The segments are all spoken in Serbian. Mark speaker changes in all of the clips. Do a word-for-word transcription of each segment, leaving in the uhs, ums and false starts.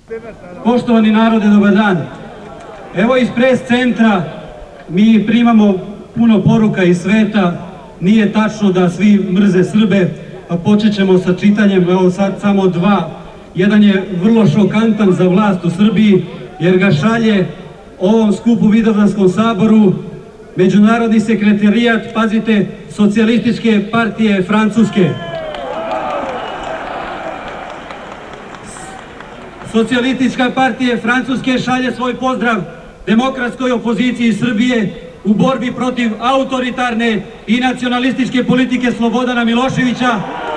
Speaker 1: Poštovani narode, dobar dan. Evo iz pres centra mi primamo puno poruka iz sveta. Nije tačno da svi mrze Srbe, pa počet ćemo sa čitanjem, evo sad samo dva. Jedan je vrlo šokantan za vlast u Srbiji, jer ga šalje ovom skupu Vidovdanskom saboru Međunarodni sekretarijat, pazite, Socijalističke partije Francuske. Socijalistička partija Francuske šalje svoj pozdrav demokratskoj opoziciji Srbije u borbi protiv autoritarne i nacionalističke politike Slobodana Miloševića,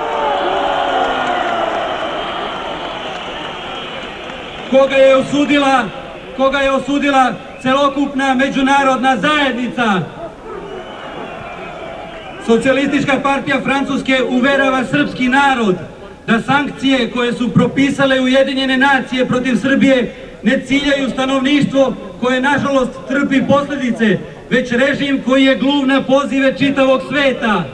Speaker 1: koga je osudila, koga je osudila celokupna međunarodna zajednica. Socijalistička partija Francuske uverava srpski narod da sankcije koje su propisale Ujedinjene nacije protiv Srbije ne ciljaju stanovništvo koje nažalost trpi posljedice, već režim koji je gluv na pozive čitavog sveta.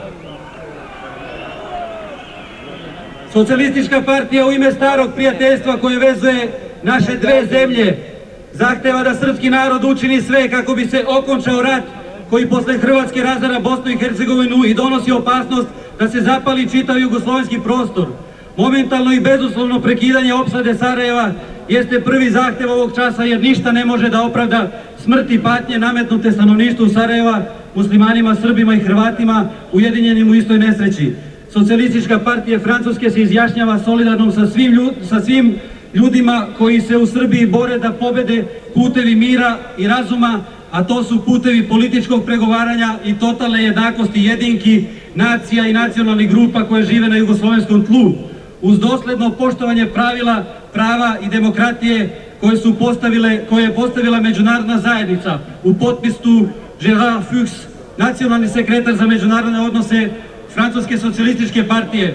Speaker 1: Socijalistička partija u ime starog prijateljstva koje vezuje naše dve zemlje zahteva da srpski narod učini sve kako bi se okončao rat koji posle Hrvatske razara Bosnu i Hercegovinu i donosi opasnost da se zapali čitav jugoslovenski prostor. Momentalno i bezuslovno prekidanje opsade Sarajeva jeste prvi zahtev ovog časa, jer ništa ne može da opravda smrt i patnje nametnute stanovništvu Sarajeva, muslimanima, Srbima i Hrvatima ujedinjenim u istoj nesreći. Socijalistička partija Francuske se izjašnjava solidarnom sa svim, ljud, sa svim ljudima koji se u Srbiji bore da pobede putevi mira i razuma, a to su putevi političkog pregovaranja i totalne jednakosti jedinki, nacija i nacionalnih grupa koje žive na jugoslovenskom tlu, uz dosledno poštovanje pravila, prava i demokratije koje su postavile, koje je postavila međunarodna zajednica. U potpisu Gérard Fuchs, nacionalni sekretar za međunarodne odnose Francuske socijalističke partije.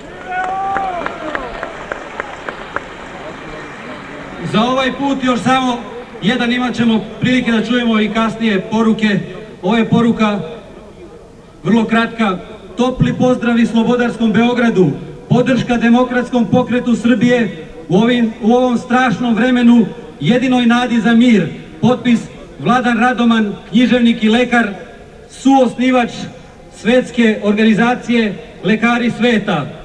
Speaker 1: Za ovaj put još samo jedan, imat ćemo prilike da čujemo i kasnije poruke. Ovo je poruka vrlo kratka. Topli pozdravi slobodarskom Beogradu, podrška demokratskom pokretu Srbije u, ovim, u ovom strašnom vremenu, jedinoj nadi za mir. Potpis Vladan Radoman, književnik i lekar, suosnivač svetske organizacije Lekari sveta.